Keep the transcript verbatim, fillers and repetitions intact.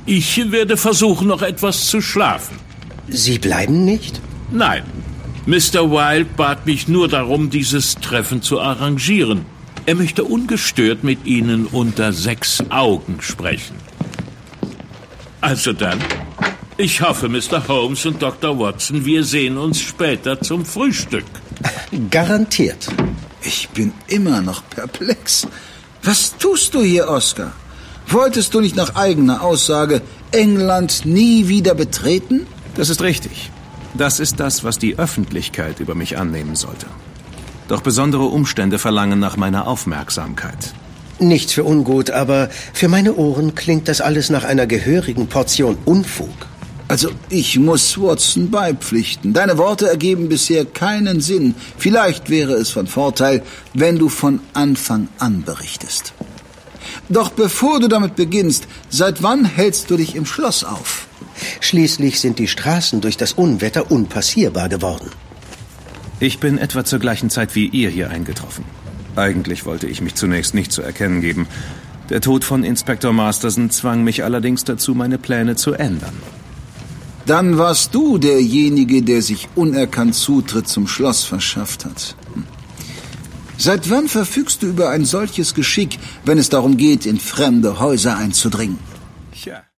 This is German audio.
Ich werde versuchen, noch etwas zu schlafen. Sie bleiben nicht? Nein. Mister Wilde bat mich nur darum, dieses Treffen zu arrangieren. Er möchte ungestört mit Ihnen unter sechs Augen sprechen. Also dann, ich hoffe, Mister Holmes und Doktor Watson, wir sehen uns später zum Frühstück. Garantiert. Ich bin immer noch perplex. Was tust du hier, Oscar? Wolltest du nicht nach eigener Aussage England nie wieder betreten? Das ist richtig. Das ist das, was die Öffentlichkeit über mich annehmen sollte. Doch besondere Umstände verlangen nach meiner Aufmerksamkeit. Nichts für ungut, aber für meine Ohren klingt das alles nach einer gehörigen Portion Unfug. Also, ich muss Watson beipflichten. Deine Worte ergeben bisher keinen Sinn. Vielleicht wäre es von Vorteil, wenn du von Anfang an berichtest. Doch bevor du damit beginnst, seit wann hältst du dich im Schloss auf? Schließlich sind die Straßen durch das Unwetter unpassierbar geworden. Ich bin etwa zur gleichen Zeit wie ihr hier eingetroffen. Eigentlich wollte ich mich zunächst nicht zu erkennen geben. Der Tod von Inspektor Masterson zwang mich allerdings dazu, meine Pläne zu ändern. Dann warst du derjenige, der sich unerkannt Zutritt zum Schloss verschafft hat. Hm. Seit wann verfügst du über ein solches Geschick, wenn es darum geht, in fremde Häuser einzudringen? Tja.